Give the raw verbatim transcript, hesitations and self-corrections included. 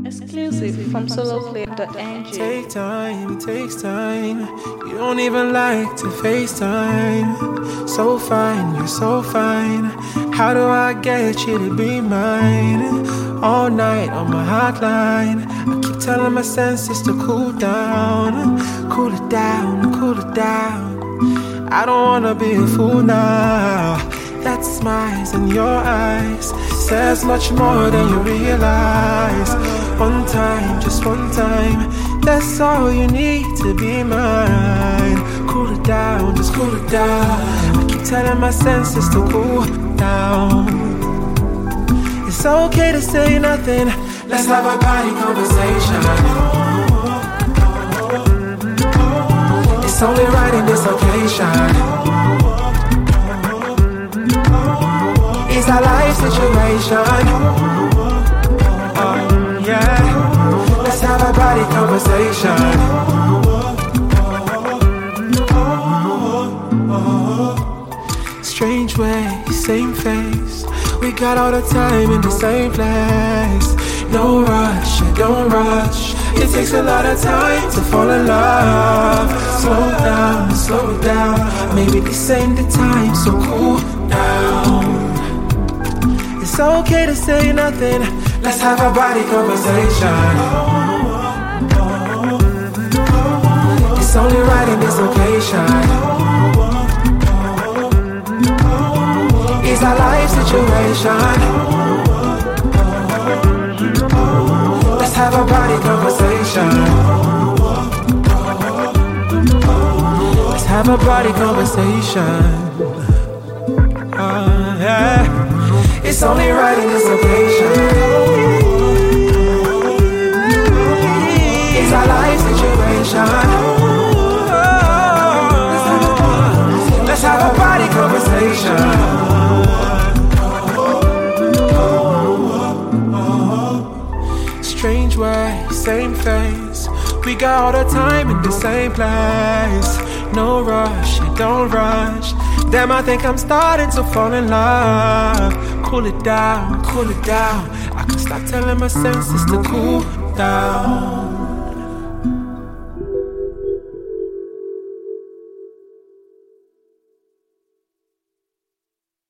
Exclusive from soloflip dot n g. Take time, it takes time. You don't even like to FaceTime. So fine, you're so fine. How do I get you to be mine? All night on my hotline. I keep telling my senses to cool down. Cool it down, cool it down. I don't wanna be a fool now. That smiles in your eyes says much more than you realize. One time, just one time, that's all you need to be mine. Cool it down, just cool it down. I keep telling my senses to cool down. It's okay to say nothing. Let's have a body conversation. It's only right in this occasion. It's our life situation. Um, yeah. Let's have a body conversation. Strange way, same face. We got all the time in the same place. No rush, don't rush. It takes a lot of time to fall in love. Slow down, slow down. Maybe this ain't the time, so cool down. It's okay to say nothing. Let's have a body conversation. It's only right in this occasion. It's our life situation. Let's have a body conversation. Let's have a body conversation. Uh, yeah. It's only right in this occasion. It's our life situation. Let's have a body conversation. Strange way, same face. We got all the time in the same place. No rush, don't rush. Damn, I think I'm starting to fall in love. Cool it down, cool it down. I can stop telling my senses to cool down.